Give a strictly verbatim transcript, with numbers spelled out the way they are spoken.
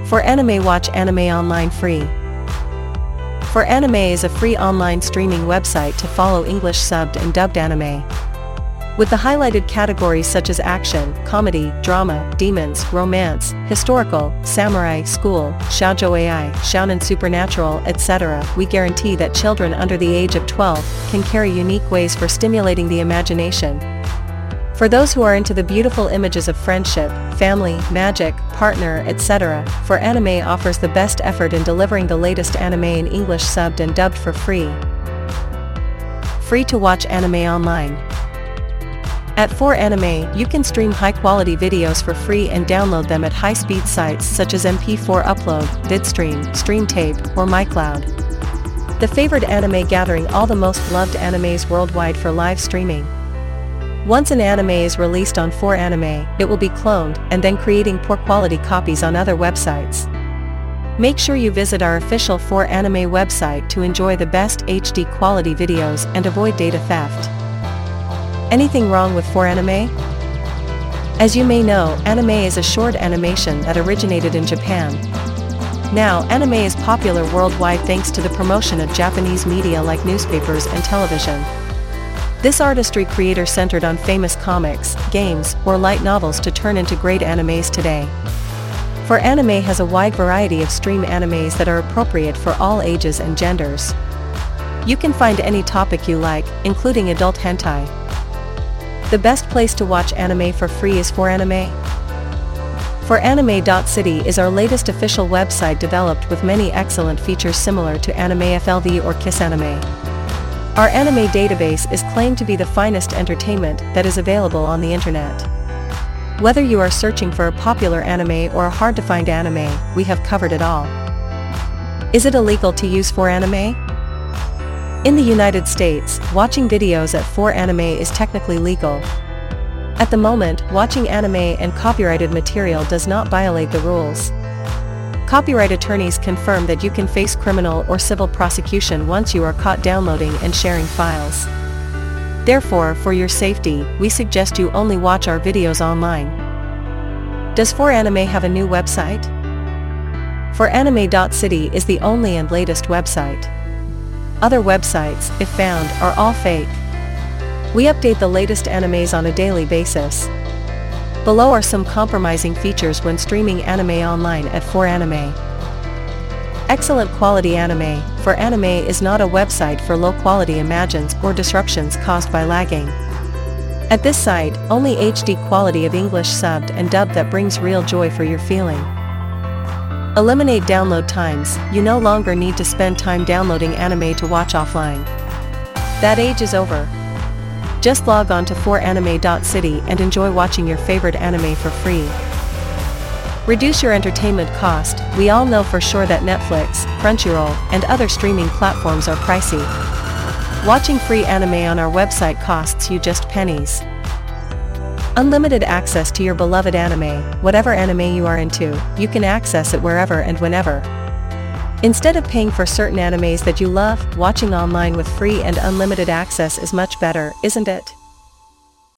For Anime, watch Anime Online free. For Anime is a free online streaming website to follow English subbed and dubbed anime. With the highlighted categories such as action, comedy, drama, demons, romance, historical, samurai, school, shoujo A I, shounen supernatural, et cetera, we guarantee that children under the age of twelve can carry unique ways for stimulating the imagination. For those who are into the beautiful images of friendship, family, magic, partner, et cetera, For Anime offers the best effort in delivering the latest anime in English subbed and dubbed for free. Free to watch anime online. At For Anime, you can stream high-quality videos for free and download them at high-speed sites such as M P four Upload, Vidstream, StreamTape, or MyCloud. The favored anime gathering all the most loved animes worldwide for live streaming. Once an anime is released on For Anime, it will be cloned and then creating poor-quality copies on other websites. Make sure you visit our official For Anime website to enjoy the best H D quality videos and avoid data theft. Anything wrong with For Anime? As you may know, anime is a short animation that originated in Japan. Now, anime is popular worldwide thanks to the promotion of Japanese media like newspapers and television. This artistry creator centered on famous comics, games, or light novels to turn into great animes today. For Anime has a wide variety of stream animes that are appropriate for all ages and genders. You can find any topic you like, including adult hentai. The best place to watch anime for free is For Anime. For Anime dot city is our latest official website developed with many excellent features similar to Anime F L V or Kiss Anime. Our anime database is claimed to be the finest entertainment that is available on the internet. Whether you are searching for a popular anime or a hard-to-find anime, we have covered it all. Is it illegal to use For Anime? In the United States, watching videos at For Anime is technically legal. At the moment, watching anime and copyrighted material does not violate the rules. Copyright attorneys confirm that you can face criminal or civil prosecution once you are caught downloading and sharing files. Therefore, for your safety, we suggest you only watch our videos online. Does For Anime have a new website? For Anime dot city is the only and latest website. Other websites, if found, are all fake. We update the latest animes on a daily basis. Below are some compromising features when streaming anime online at For Anime. Excellent quality anime. For Anime is not a website for low-quality imagines or disruptions caused by lagging. At this site, only H D quality of English subbed and dubbed that brings real joy for your feeling. Eliminate download times. You no longer need to spend time downloading anime to watch offline. That age is over. Just log on to For Anime dot city and enjoy watching your favorite anime for free. Reduce your entertainment cost. We all know for sure that Netflix, Crunchyroll, and other streaming platforms are pricey. Watching free anime on our website costs you just pennies. Unlimited access to your beloved anime. Whatever anime you are into, you can access it wherever and whenever. Instead of paying for certain animes that you love, watching online with free and unlimited access is much better, isn't it?